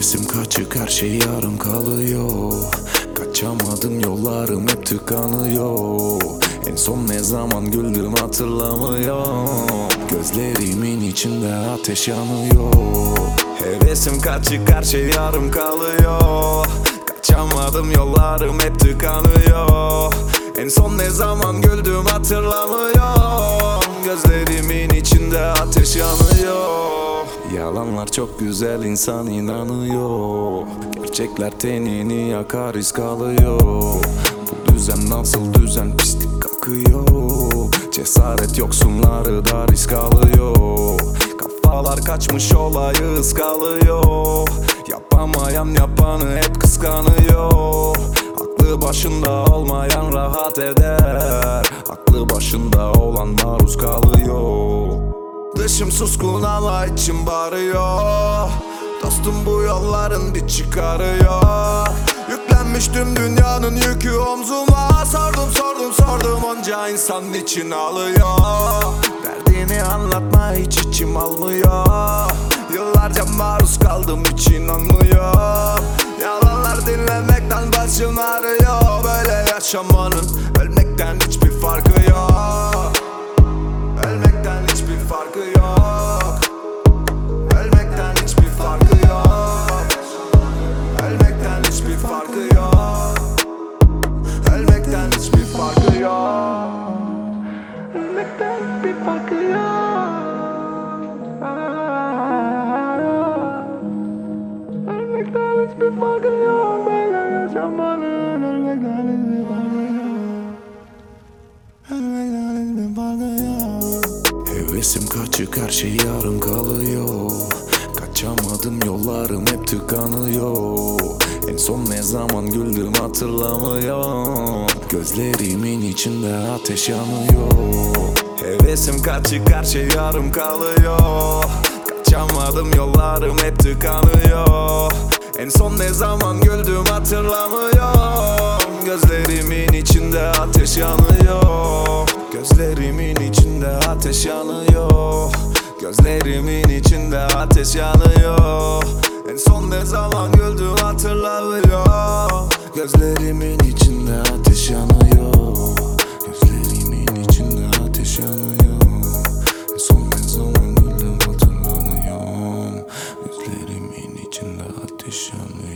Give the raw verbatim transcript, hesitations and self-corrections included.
Hevesim kaçık, her şey yarım kalıyor. Kaçamadım, yollarım hep tıkanıyor. En son ne zaman güldüm hatırlamıyorum. Gözlerimin içinde ateş yanıyor. Hevesim kaçık, her şey yarım kalıyor. Kaçamadım, yollarım hep tıkanıyor. En son ne zaman güldüm hatırlamıyorum. Gözlerimin içinde ateş yanıyor. Yalanlar çok güzel, insan inanıyor. Gerçekler tenini yakar, risk alıyor. Bu düzen nasıl düzen, pislik akıyor. Cesaret yoksunları da risk alıyor. Kafalar kaçmış, olayı ıskalıyor. Yapamayan yapanı hep kıskanıyor. Aklı başında olmayan rahat eder. Aklı başında olan maruz kalıyor. Dışım suskun ama içim bağırıyor. Dostum bu yolların bir çıkarıyor. Yüklenmiş tüm dünyanın yükü omzuma. Sordum sordum sordum onca insan için ağlıyor. Derdini anlatma hiç içim almıyor. Yıllarca maruz kaldım hiç inanmıyor. Yalanlar dinlemekten başım ağrıyor. Böyle yaşamanın ölmekten hiçbir farkı yok. Ölmekten hiçbir farkı yok. Ölmekten hiçbir farkı yok. Ölmekten hiçbir farkı yok. Ölmekten hiçbir farkı yok. Ölmekten hiçbir farkı yok. Ölmekten hiçbir farkı yok. Böyle yaşamanın ölmekten hiçbir farkı yok. Ölmekten hiçbir farkı yok. Hevesim kaçık, her şey yarım kalıyor. Kaçamadım, yollarım hep tıkanıyor. En son ne zaman güldüm hatırlamıyorum. Gözlerimin içinde ateş yanıyor. Hevesim kaçık, her şey yarım kalıyor. Kaçamadım, yollarım hep tıkanıyor. En son ne zaman güldüm hatırlamıyorum. Gözlerimin içinde ateş yanıyor. Gözlerimin içinde ateş yanıyor. Gözlerimin içinde ateş yanıyor. En son ne zaman güldüm hatırlamıyorum. Gözlerimin içinde ateş yanıyor. Gözlerimin içinde ateş yanıyor. En son ne zaman güldüm hatırlamıyorum. Gözlerimin içinde ateş yanıyor.